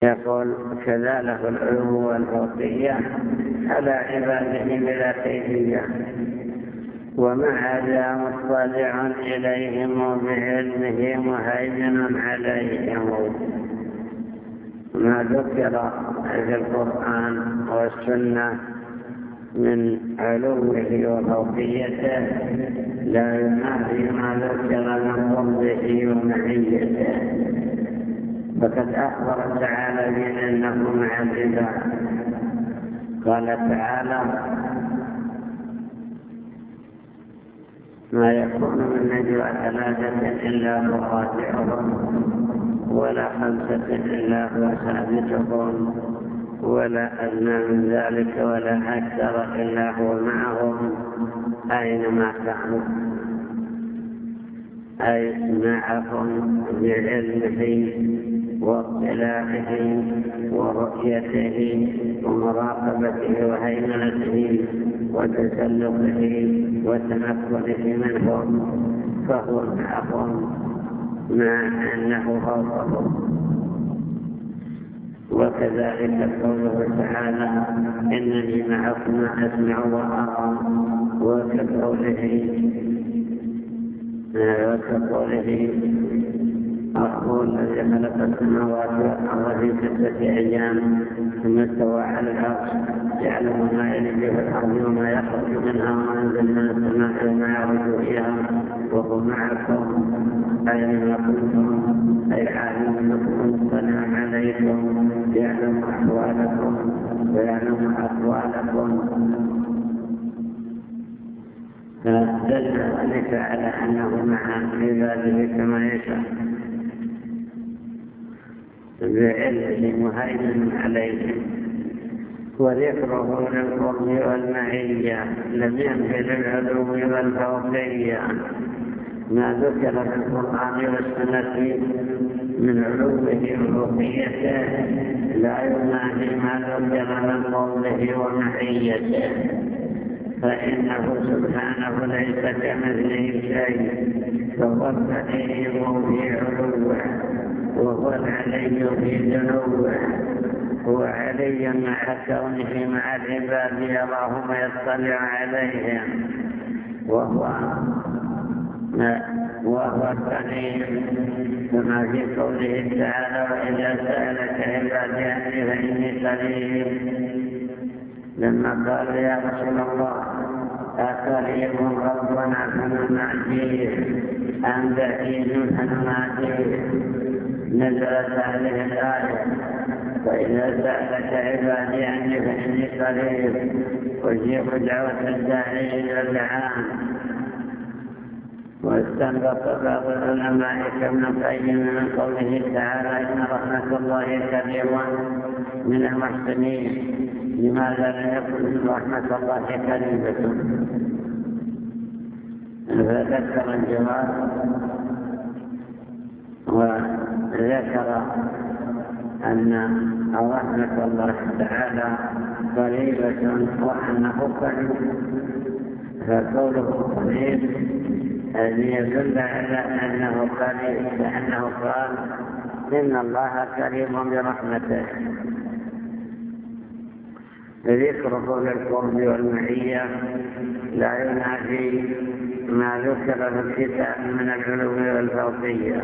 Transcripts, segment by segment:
يقول كذلك العلو والفوقية على عباده بلا كيفية، ومع ذا مطلع إليهم بعلمه مهيمن عليهم. ما ذكر في القرآن والسنة من علوه وفوقيته لا ينافي ما ذكر من فضله ومعيته، فقد أخبر تعالى بأنه مع العباد. قال تعالى: ما يكون من نجوى ثلاثة إلا هو رابعهم، ولا خمسة إلا هو سادسهم، ولا أدنى من ذلك ولا أكثر إلا هو معهم أينما كانوا، أي معهم بعلمه واطلاعه ورؤيته ومراقبته وهيمنته وتسلطه وتمكنه منهم، فهو معهم مع أنه فوقهم. وكذلك قوله تعالى: إنني معكم أسمع وأرى، وكقوله أقول الذي خلق السماوات والأرض في 6 أيام ثم استوى على العرش يعلم ما يلج في الأرض وما يخرج منها وما ينزل من السماء وما يعرج فيها وهو معكم أينما كنتم، أي عالم بكم مطلع عليكم يعلم أحوالكم ويعلم أقوالكم. فدل ذلك على أنه مع عباده كما يشاء بعلمه مهيمن عليهم. وذكره للقرب والمعية لم ينفي للعلو والفوقية. ما ذكر في القرآن والسنة من علوه وفوقيته لا ينافي ما ذكر من قوله ومعيته، فإنه سبحانه ليس كمثله شيء، فهو الكريم في علوه وهو العلي في دنوه. هو علي مع كونه مع العباد يراهم ويطلع عليهم، وهو الكريم كما في قوله تعالى: وإذا سألك عبادي عني فإني قريب. لما قالوا: يا رسول الله أقريب ربنا فنناجيه أم بعيد فنناجيه، نزلت هذه الآية: وإذا سألك عبادي عني فإني قريب أجيب دعوة الداعي إلى دعاء. واستنبط بعض العلماء كابن القيم من قوله تعالى: إن رحمة الله قريبا من المحسنين، لماذا لم يكن رحمة الله قريبة؟ فذكر الجواب وذكر أن رحمة الله تعالى قريبة وأنه قريب، فقوله قريب الذي يدل على أنه قريب، لأنه قال: إن الله قريب برحمته. ذكره للقرب والمعية لا ينافي ما ذكر في الكتاب من العلو والفوقية،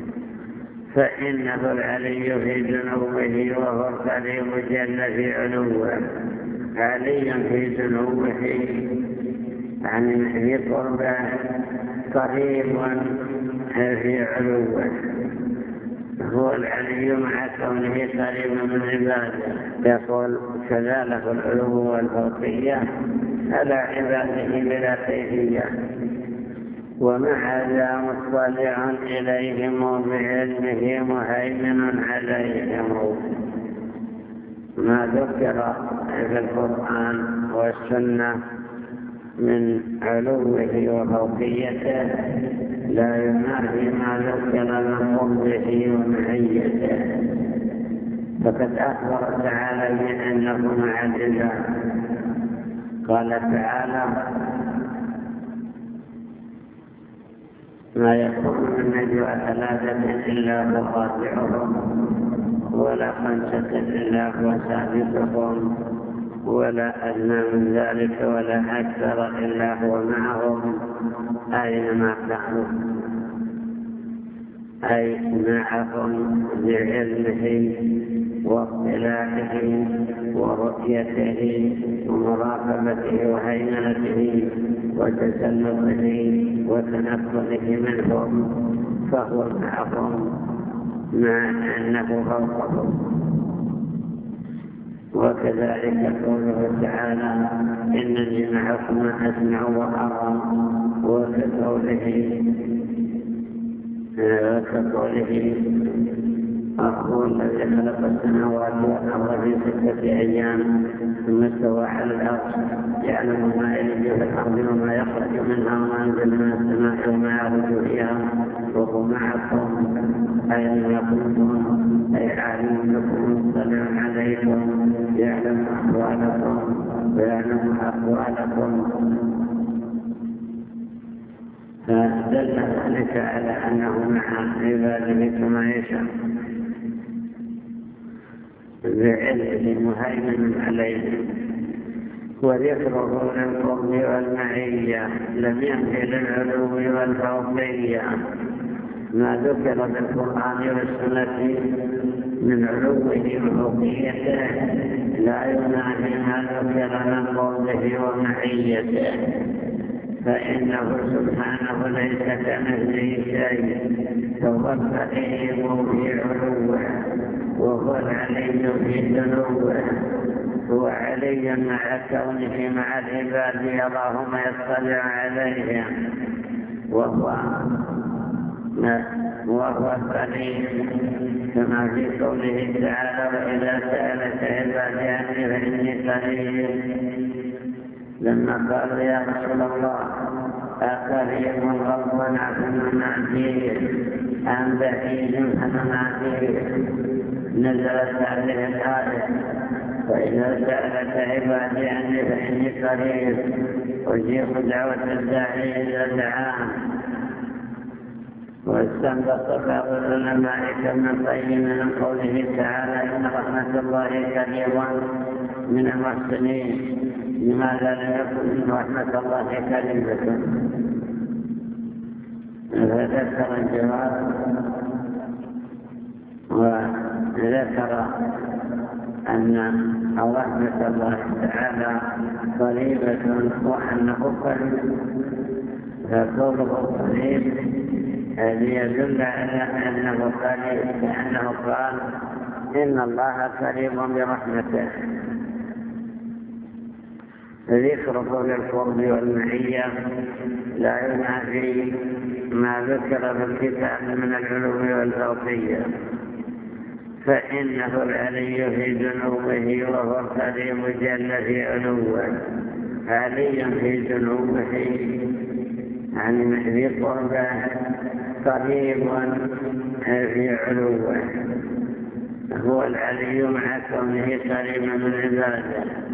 فإنه العلي في دنوه وهو القريب جل في علوه. علي في دنوه يعني في قربه، قريب في علوه. هو العلي مع كونه قريب من عباده. يقول كذلك العلو والفوقية على عباده بلا كيفية، ومع ذا مطلع إليهم بعلمه مهيمن عليهم. ما ذكر في القرآن والسنة من علوه وفوقيته لا ينافي ما ذكر من فضله ومعيته، فقد أخبر تعالى بأنه مع العباد. قال تعالى: ما يكون من نجوى ثلاثة إلا هو رابعهم، ولا خمسة إلا هو سادسهم ولا أدنى من ذلك ولا أكثر إلا هو معهم أينما كانوا، أي معهم بعلمه واطلاعه ورؤيته ومراقبته وهيمنته وتسلطه وتنفذه منهم، فهو معهم مع أنه فوقهم. وكذلك قوله تعالى إنني معكم أسمع وأرى، وكقوله هو الذي خلق السماوات والأرض في 6 أيام ثم استوى على العرش يعلم ما يلج في الأرض وما يخرج منها وما ينزل من السماء وما يعرج فيها وهو معكم أينما كنتم، أي عالم بكم مطلع عليكم يعلم أحوالكم ويعلم أقوالكم. فدل ذلك على أنه مع عباده كما يشاء بعلمه مهيمن عليهم. وذكره للقرب والمعية لم ينفي للعلو والفوقية. ما ذكر بالقرآن والسنة من علوه وفوقيته لا ينافي ما ذكر من قربه ومعيته، فإنه سبحانه ليس كمثله شيء، فهو الحكيم في علوه وهو العلي في دنوه. هو علي مع كونه مع العباد يراهم يطلع عليهم، وهو القريب كما في قوله تعالى وإذا سألك عبادي عني فإني قريب. لما قالوا يا رسول الله أقريب ربنا فنناديه أم بعيد فنناديه، نزلت هذه الآية وإذا سألك عبادي عني فإني قريب أجيب دعوة الداعي إذا دعان. واستنبط بعض العلماء كابن القيم من قوله تعالى إن رحمة الله قريبا من المحسنين، لماذا لم يكن رحمة الله قريبة؟ فذكر الجواب وذكر أن رحمة الله تعالى قريبة وأنه قريب، فقوله قريب هذا يدل على أنه قريب، لأنه قال إن الله قريب برحمته. ذكره للقرب والمعية لا ينافي ما ذكر في الكتاب من العلو والفوقية، فإنه العلي في جنوبه وهو القريب جل في علوه. علي في جنوبه عن ذي قربه، قريب في علوه، هو العلي مع كونه قريبا من عباده.